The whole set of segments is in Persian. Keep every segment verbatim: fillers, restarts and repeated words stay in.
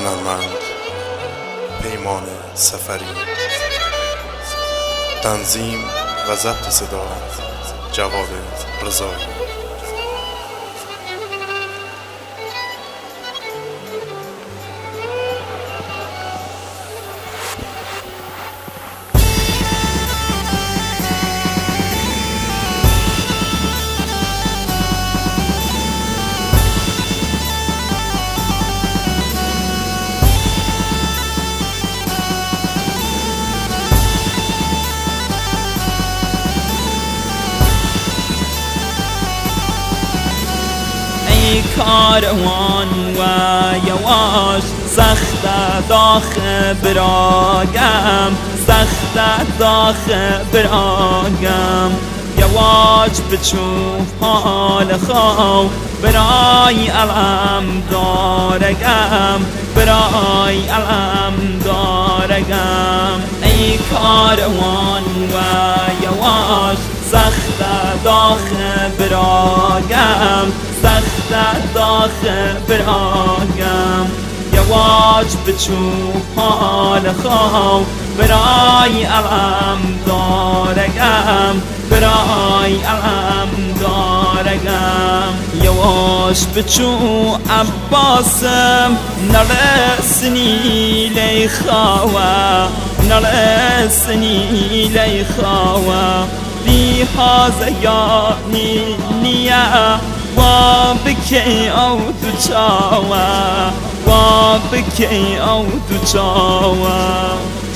هنرمند پیمان سفری. تنظیم و ضبط صدا جواد رضایی. کاروان و یواش سخت داخ براگم، سخت داخ براگم. یواش بچو حال خو برای علم دارگم، برای علم دارگم. ای کاروان و یواش سخت داخ براگم، سخت داخ براگم. یواش بچو حال خو برای علم دارگم، برای علم دارگم. یواش بچو عباسم نرسنی لی خوا، نرسنی لی خوا. لی هازا نیا و بکی او تو چاوا، و بکی او تو چاوا.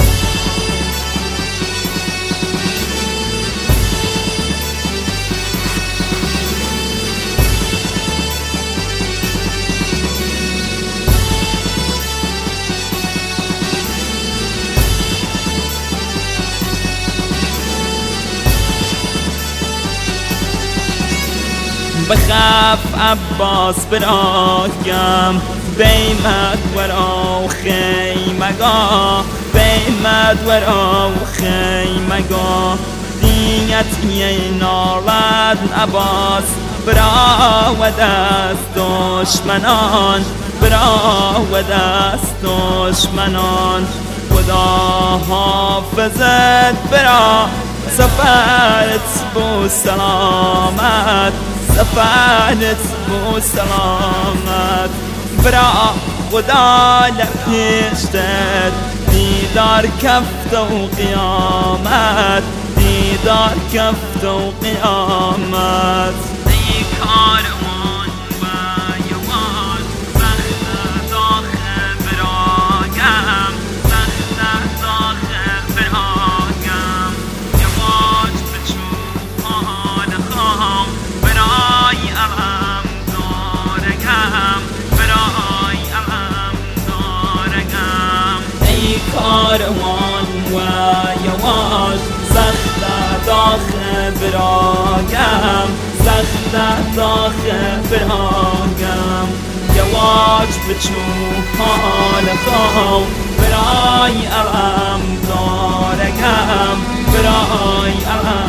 بخاف عباس براگم بیمد ورا خیمگاه، بیمد ورا خیمگاه. دیت یه نالد عباس برا و دست دشمنان، برا و دست دشمنان. خدا حافظت برا سفرت بو سلامت، سفرت بو سلامت. برا خدا لپیشتت دیدار کفت و قیامت، دیدار کفت و قیامت. ای کاروان و یواش سخت داخ براگم، سخت داخ براگم. یواش بچو حال خو برای علم دارگم، برای علم دارگم. ای کاروان و یواش سخت داخ براگم، سخت داخ براگم. یواش بچو حال خو برای علم دارگم، برای علم